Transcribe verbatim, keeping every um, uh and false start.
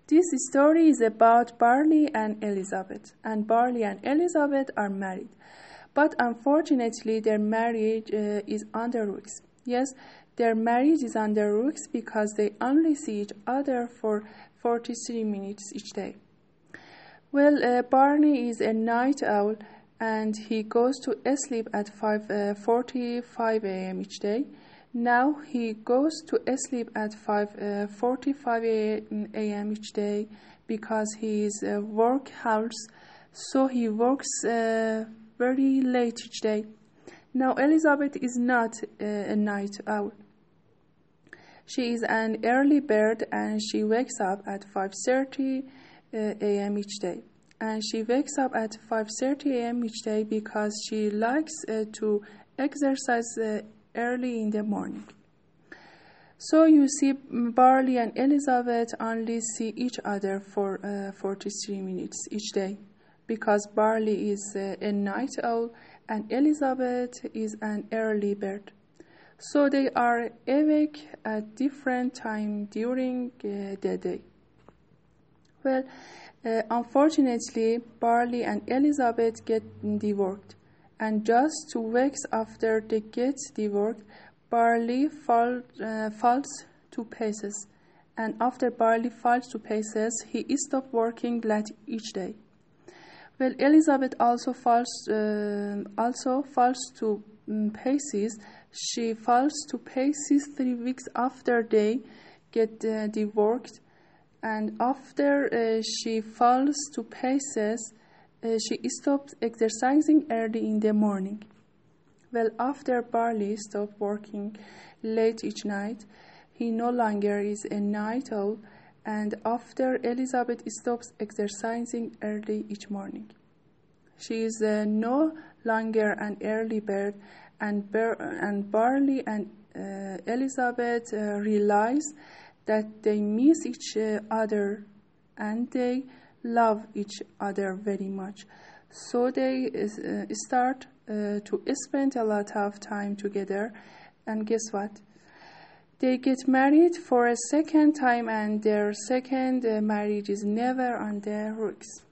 This story is about Barley and Elizabeth, and Barley and Elizabeth are married. But unfortunately, their marriage uh, is under risks. Yes, their marriage is under risks because they only see each other for forty-three minutes each day. Well, uh, Barney is a night owl, and he goes to sleep at five forty-five a.m. each day. Now he goes to sleep at five forty-five a.m. each day because he is a workaholic, so he works uh, very late each day. Now Elizabeth is not uh, a night owl. She is an early bird, and she wakes up at five thirty a.m. each day. And she wakes up at five thirty a.m. each day because she likes uh, to exercise uh, early in the morning. So you see, Barley and Elizabeth only see each other for uh, forty-three minutes each day because Barley is uh, a night owl and Elizabeth is an early bird. So they are awake at different times during uh, the day. Well, uh, unfortunately, Barley and Elizabeth get divorced. And just two weeks after they get divorced, Barley fall, uh, falls to pieces. And after Barley falls to pieces, he stops working late each day. Well, Elizabeth also falls, uh, also falls to um, pieces. She falls to pieces three weeks after they get uh, divorced. And after uh, she falls to pieces, Uh, she stopped exercising early in the morning. Well, after Barley stopped working late each night, he no longer is a night owl, and after Elizabeth stops exercising early each morning, she is uh, no longer an early bird, and, Bar- and Barley and uh, Elizabeth uh, realize that they miss each uh, other and they love each other very much. So they uh, start uh, to spend a lot of time together, and guess what? They get married for a second time, and their second uh, marriage is never on the rocks.